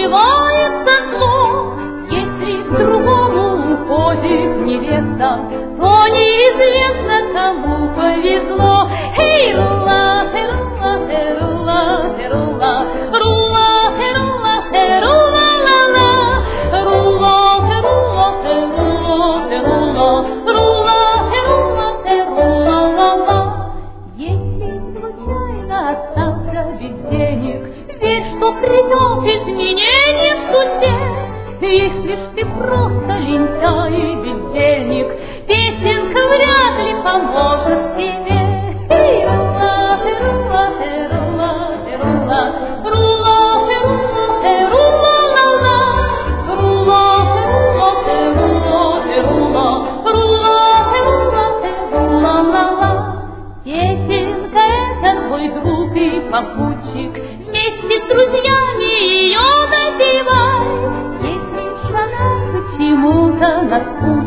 называется зло. Если к другому уходит невеста, то неизвестно, кому повезло. Эй, рула, рула, рула, рула, рула, рула, рула, ла-ла, рула, рула, рула, рула, рула, рула, ла-ла. Если случайно остался без денег, верь, что придет изменение в судьбе. Если ж ты просто лентяй и бездельник, песенка вряд ли поможет тебе. Эй, рула, рула, рула, рула, рула, рула, рула, ла-ла, рула, рула, рула, рула, рула, ла-ла. Песенка — это твой друг и попутчик, вместе с друзьями ее напевай. Если ж она почему-то наскучит,